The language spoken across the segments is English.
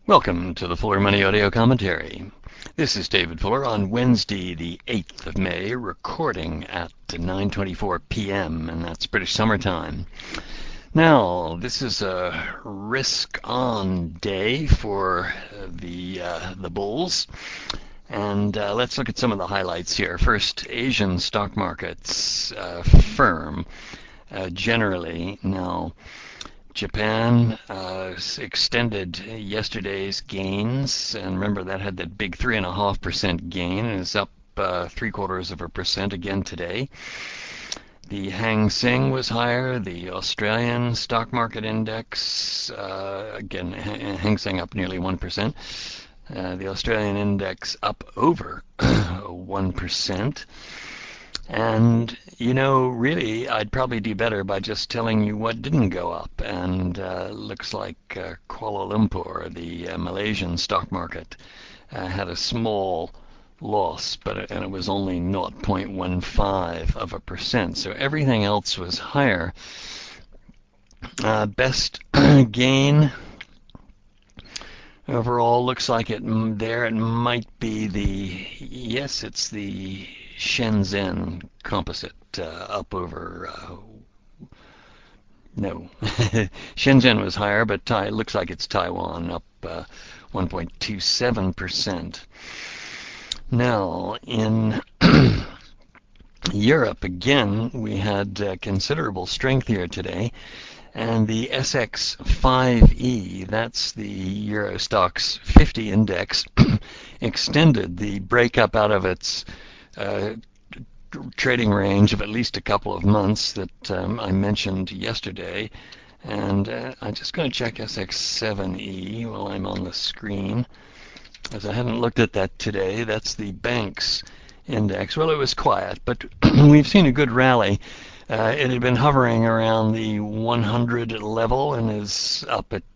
Welcome to the Fuller Money Audio Commentary. This is David Fuller on Wednesday, the 8th of May, recording at 9:24 p.m., and that's British summertime. Now, this is a risk-on day for the bulls, and let's look at some of the highlights here. First, Asian stock markets firm generally. Now, Japan extended yesterday's gains, and remember that had that big 3.5% gain, and is up 0.75% again today. The Hang Seng was higher. The Australian stock market index, again, Hang Seng up nearly 1%. The Australian index up over 1%. And, really, I'd probably do better by just telling you what didn't go up. And looks like Kuala Lumpur, the Malaysian stock market, had a small loss, and it was only 0.15%. So everything else was higher. Best gain overall looks like it might be it's the Shenzhen composite up over. No, Shenzhen was higher, but it looks like it's Taiwan up 1.27%. Now, in Europe, again, we had considerable strength here today. And the SX5E, that's the Euro Stoxx 50 index, extended the breakup out of its trading range of at least a couple of months that I mentioned yesterday. And I'm just going to check SX7E while I'm on the screen, as I hadn't looked at that today. That's the Banks index. Well, it was quiet, but we've seen a good rally. It had been hovering around the 100 level and is up at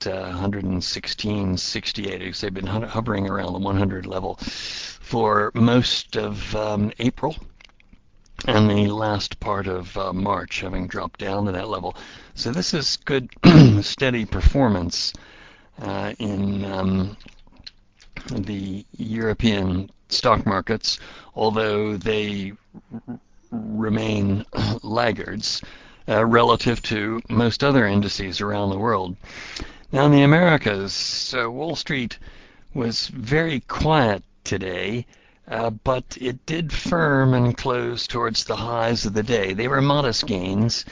116.68. They've been hovering around the 100 level for most of April and the last part of March, having dropped down to that level. So this is good, steady performance in the European stock markets, although they remain laggards relative to most other indices around the world. Now, in the Americas, Wall Street was very quiet today, but it did firm and close towards the highs of the day. They were modest gains,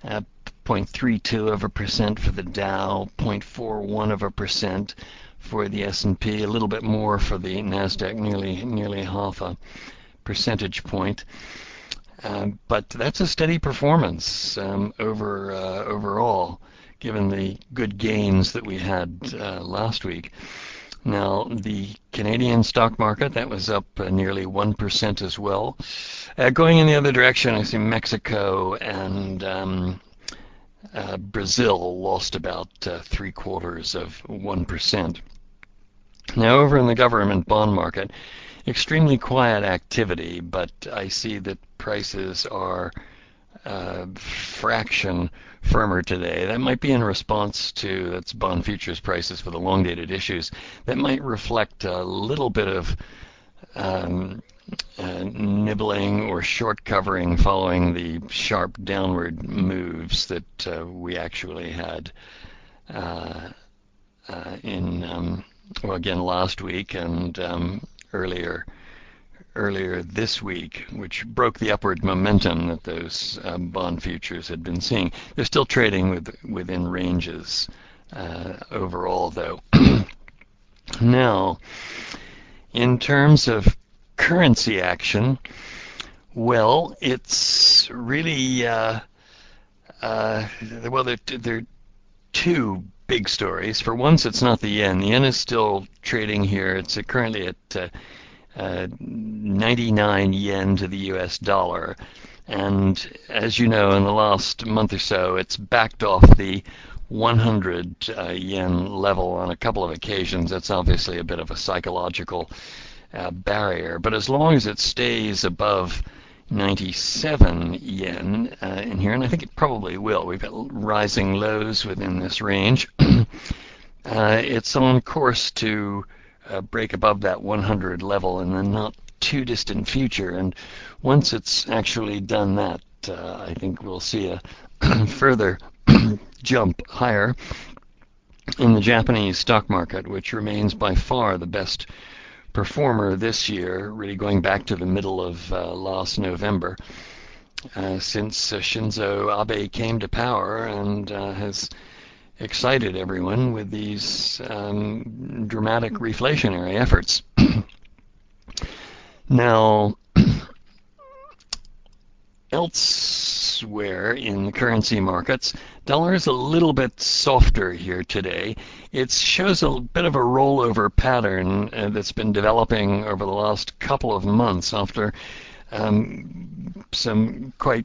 0.32% for the Dow, 0.41% for the S&P, a little bit more for the Nasdaq, nearly half a percentage point. But that's a steady performance overall, given the good gains that we had last week. Now, the Canadian stock market, that was up nearly 1% as well. Going in the other direction, I see Mexico and Brazil lost about 0.75%. Now, over in the government bond market, extremely quiet activity, but I see that prices are a fraction firmer today. That might be in response to, that's bond futures prices for the long-dated issues. That might reflect a little bit of nibbling or short covering following the sharp downward moves that we actually had again last week and earlier this week, which broke the upward momentum that those bond futures had been seeing. They're still trading within ranges overall, though. Now, in terms of currency action, well, it's really there are two big stories. For once, it's not the yen. The yen is still trading here. It's currently at 99 yen to the US dollar. And as you know, in the last month or so, it's backed off the 100 yen level on a couple of occasions. That's obviously a bit of a psychological barrier. But as long as it stays above 97 yen in here, and I think it probably will. We've got rising lows within this range. It's on course to break above that 100 level in the not too distant future. And once it's actually done that, I think we'll see a further jump higher in the Japanese stock market, which remains by far the best performer this year, really going back to the middle of last November, since Shinzo Abe came to power and has excited everyone with these dramatic reflationary efforts. Now, elsewhere in the currency markets, dollar is a little bit softer here today. It shows a bit of a rollover pattern that's been developing over the last couple of months after some quite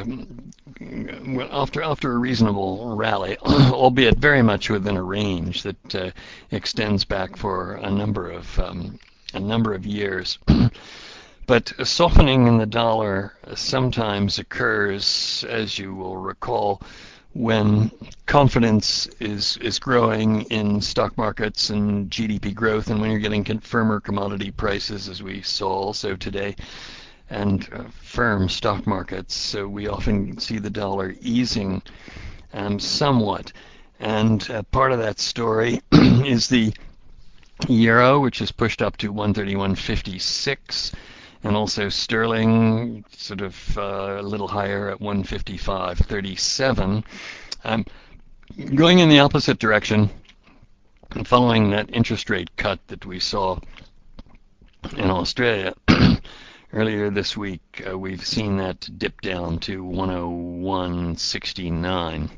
after a reasonable rally, albeit very much within a range that extends back for a number of years. But a softening in the dollar sometimes occurs, as you will recall, when confidence is growing in stock markets and GDP growth, and when you're getting firmer commodity prices, as we saw also today, and firm stock markets. So we often see the dollar easing somewhat. And part of that story is the euro, which is pushed up to 131.56, and also sterling sort of a little higher at 155.37. Going in the opposite direction, following that interest rate cut that we saw in Australia earlier this week, we've seen that dip down to 101.69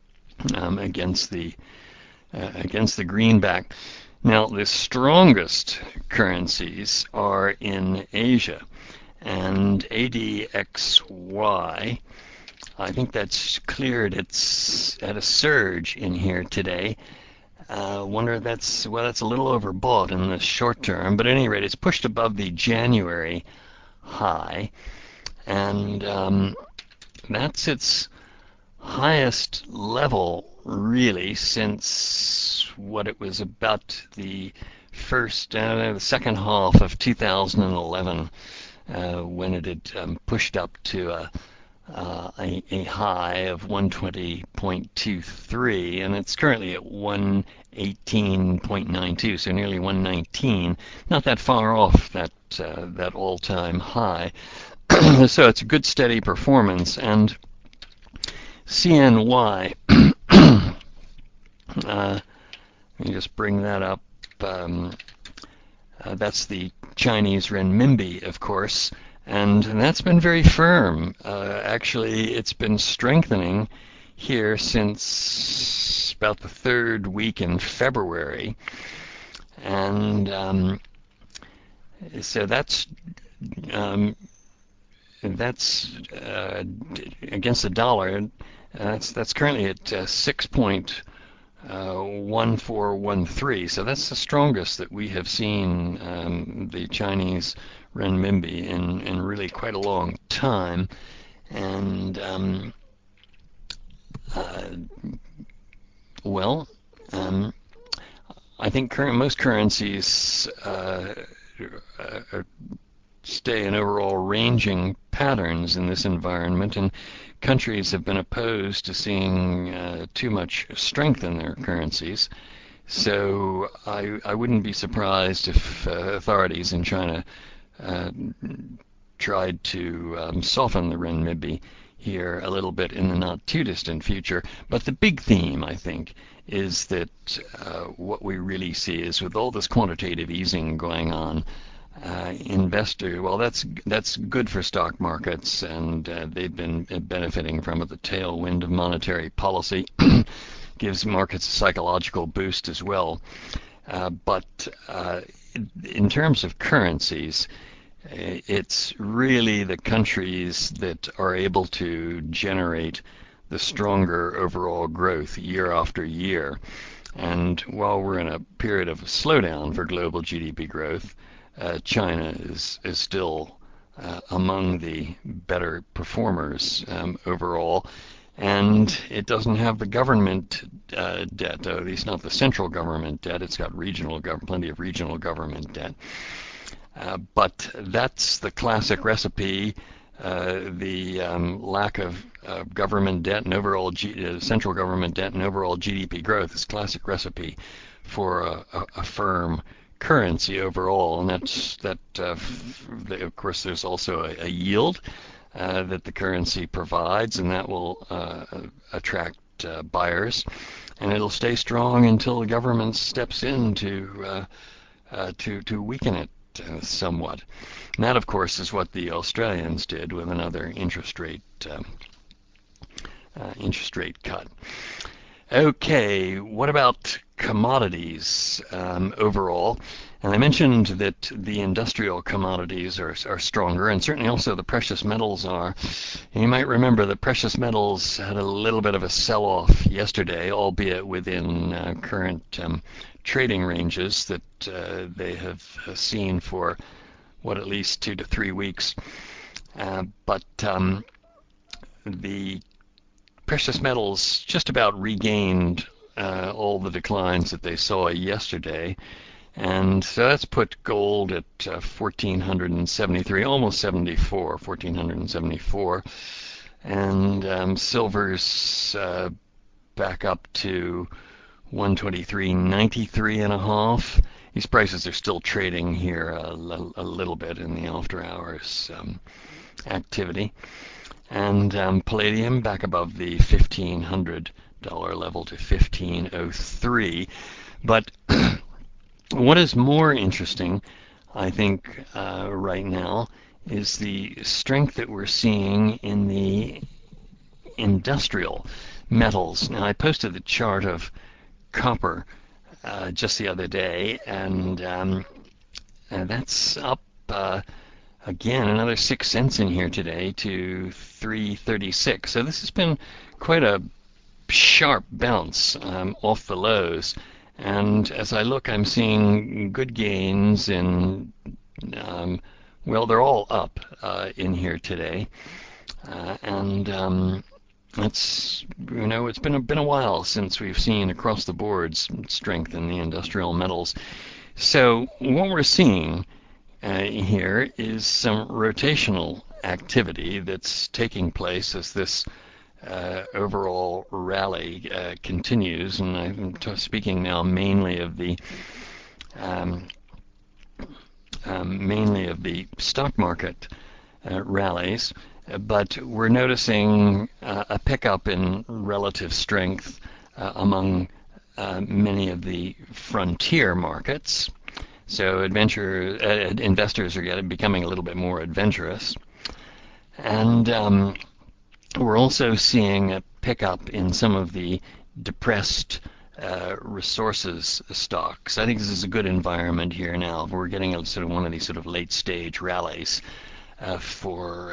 against the greenback. Now, the strongest currencies are in Asia, and ADXY, I think that's cleared. It's at a surge in here today. Wonder that's a little overbought in the short term, but at any rate, it's pushed above the January high, and that's its highest level really since what it was about the second half of 2011, when it had pushed up to a high of 120.23, and it's currently at 118.92, so nearly 119. Not that far off that all-time high. So it's a good steady performance. And CNY, let me just bring that up. That's the Chinese renminbi, of course, and that's been very firm. Actually, it's been strengthening here since about the third week in February, and so that's against the dollar. That's currently at 6.1413. So that's the strongest that we have seen the Chinese renminbi in really quite a long time. And I think most currencies stay in overall ranging patterns in this environment, and countries have been opposed to seeing too much strength in their currencies. So I wouldn't be surprised if authorities in China tried to soften the renminbi here a little bit in the not too distant future. But the big theme, I think, is that what we really see is, with all this quantitative easing going on, that's good for stock markets, and they've been benefiting from it. The tailwind of monetary policy gives markets a psychological boost as well. But in terms of currencies, it's really the countries that are able to generate the stronger overall growth year after year. And while we're in a period of slowdown for global GDP growth, China is still among the better performers overall. and it doesn't have the government debt, at least not the central government debt. It's got plenty of regional government debt. But that's the classic recipe. The lack of government debt and overall central government debt and overall GDP growth is classic recipe for a firm currency overall, and of course there's also a yield that the currency provides, and that will attract buyers, and it'll stay strong until the government steps in to weaken it somewhat. And that, of course, is what the Australians did with another interest rate cut. Okay, what about commodities overall? And I mentioned that the industrial commodities are stronger, and certainly also the precious metals are. And you might remember the precious metals had a little bit of a sell-off yesterday, albeit within current trading ranges that they have seen for, at least 2 to 3 weeks. But the precious metals just about regained all the declines that they saw yesterday. And so that's put gold at 1,473, almost 74, 1,474. And silver's back up to 123.93 and a half. These prices are still trading here a little bit in the after hours activity. And palladium back above the $1,500 level to 1,503. But what is more interesting, I think, right now is the strength that we're seeing in the industrial metals. Now, I posted the chart of copper just the other day, and that's up again another 6 cents in here today to 336. So this has been quite a sharp bounce off the lows. And as I look, I'm seeing good gains in, they're all up in here today. And it's been a while since we've seen across the board strength in the industrial metals. So what we're seeing here is some rotational activity that's taking place as this overall rally continues, and I'm speaking now mainly of the stock market rallies, but we're noticing a pickup in relative strength among many of the frontier markets. So investors are becoming a little bit more adventurous, and we're also seeing a pickup in some of the depressed resources stocks. I think this is a good environment here now. We're getting one of these sort of late stage rallies for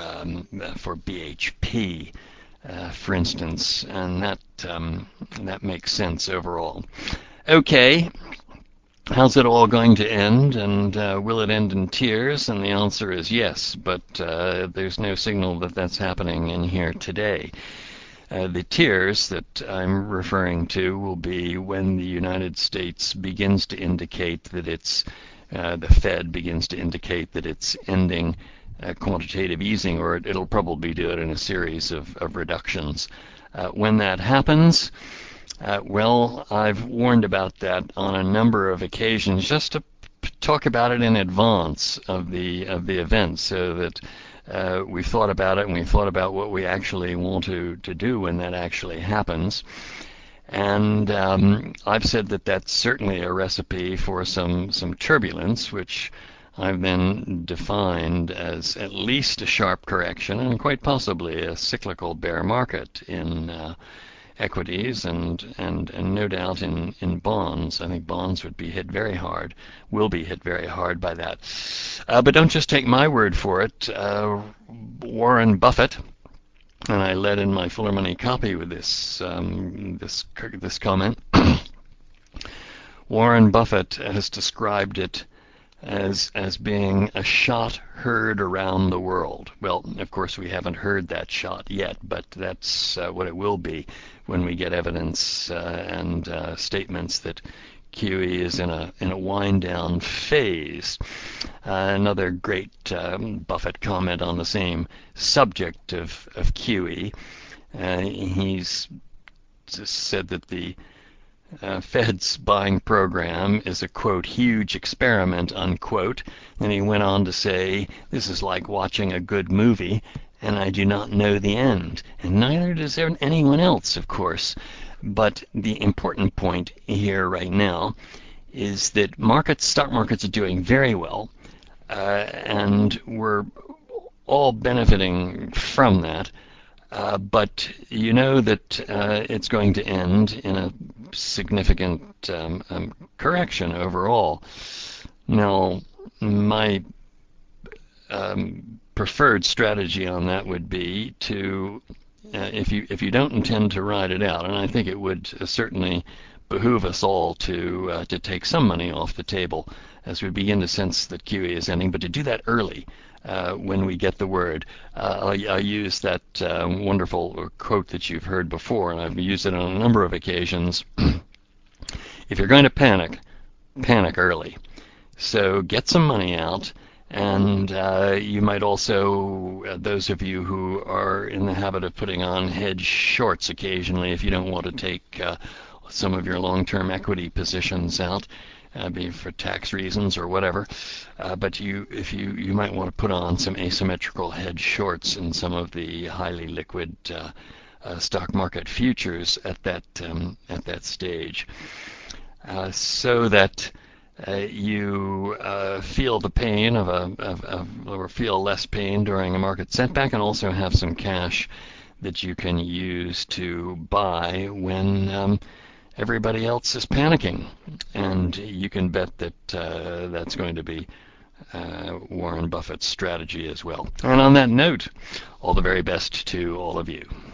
BHP, for instance, and that makes sense overall. Okay. How's it all going to end, and will it end in tears? And the answer is yes, but there's no signal that that's happening in here today. The tears that I'm referring to will be when the United States begins to indicate that the Fed begins to indicate that it's ending quantitative easing, or it'll probably do it in a series of reductions. When that happens, I've warned about that on a number of occasions, just to talk about it in advance of the event, so that we've thought about it and we've thought about what we actually want to do when that actually happens. And I've said that that's certainly a recipe for some turbulence, which I've then defined as at least a sharp correction and quite possibly a cyclical bear market in equities and no doubt in bonds. I think bonds will be hit very hard by that. But don't just take my word for it. Warren Buffett, and I led in my Fuller Money copy with this comment. Warren Buffett has described it as being a shot heard around the world. Well, of course, we haven't heard that shot yet, but that's what it will be when we get evidence and statements that QE is in a wind down phase. Another great Buffett comment on the same subject of QE. He's said that the Fed's buying program is a, quote, huge experiment, unquote. And he went on to say, this is like watching a good movie, and I do not know the end. And neither does anyone else, of course. But the important point here right now is that stock markets are doing very well, and we're all benefiting from that. But you know that it's going to end in a significant correction overall. Now, my preferred strategy on that would be to, if you don't intend to ride it out, and I think it would certainly behoove us all to take some money off the table as we begin to sense that QE is ending, but to do that early. When we get the word. I'll use that wonderful quote that you've heard before, and I've used it on a number of occasions. If you're going to panic, panic early. So get some money out, and you might also, those of you who are in the habit of putting on hedge shorts occasionally, if you don't want to take some of your long-term equity positions out, be for tax reasons or whatever, but you might want to put on some asymmetrical hedge shorts in some of the highly liquid stock market futures at that stage, so that you feel the pain or feel less pain during a market setback, and also have some cash that you can use to buy when everybody else is panicking. And you can bet that that's going to be Warren Buffett's strategy as well. And on that note, all the very best to all of you.